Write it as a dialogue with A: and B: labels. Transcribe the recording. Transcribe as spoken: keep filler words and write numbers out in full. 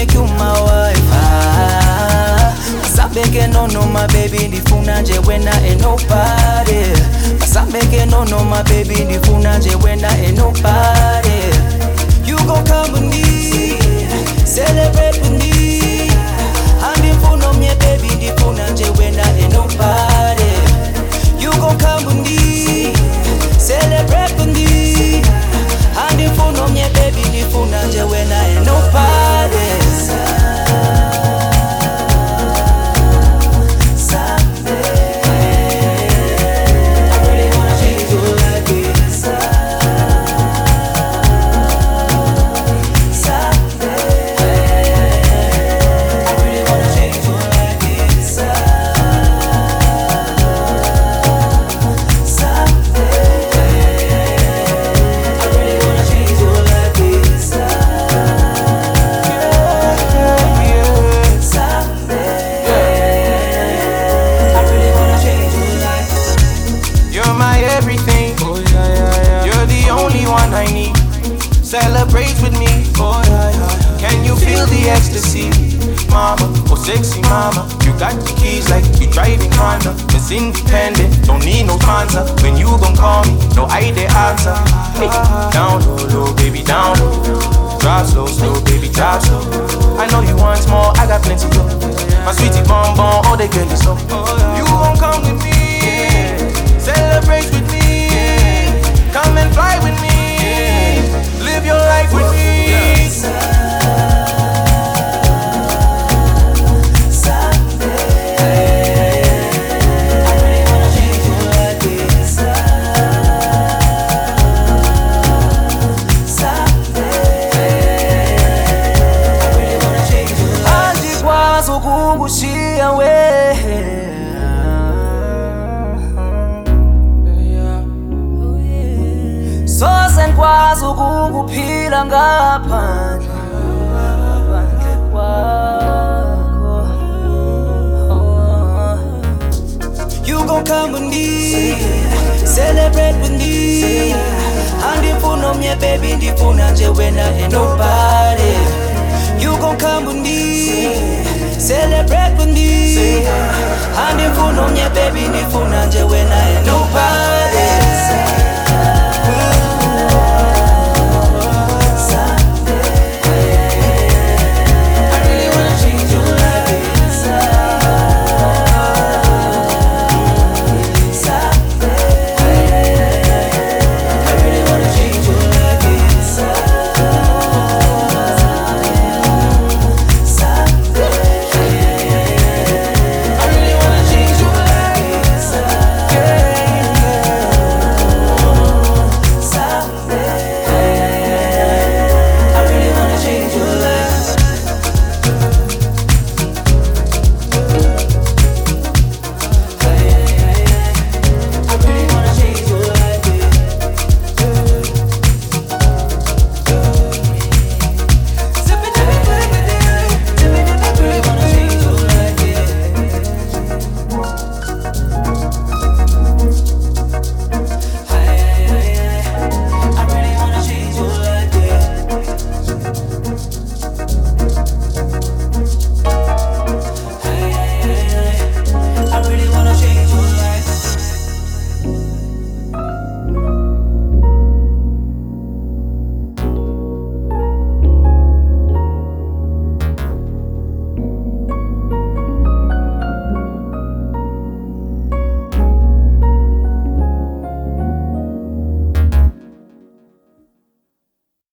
A: make you my wife. Ah, masambeke no no my baby ndifuna nje wena ain't nobody. Masambeke no no my baby ndifuna nje wena ain't nobody. You gon' come with me, celebrate with me. Handifuna mye baby ndifuna nje wena ain't nobody. You gon' come with me, celebrate with me. Handifuna mye baby ndifuna nje wena ain't nobody.
B: Celebrate with me, oh yeah, yeah. Can you feel the ecstasy, mama? Oh sexy mama, you got the keys like you driving Honda. It's independent, don't need no sponsor. When you gon' call me, no I the answer. Hey, down low, low, baby, down low. Drop slow, slow, baby, drop slow. I know you want more, I got plenty of. My sweetie bonbon, all they girl is so. You gon' come with me, celebrate with me, come and fly with me. Live your life with me.
A: Andikwazi ukukushiya we. Soze ngikwazi ukukuphila ngaphandle kwakho. You gon' come with me, celebrate with me. Handifuna mye baby ndifuna nje wena ain't nobody. You gon' come with me, celebrate with me. Handifuna mye baby ndifuna nje wena ain't nobody.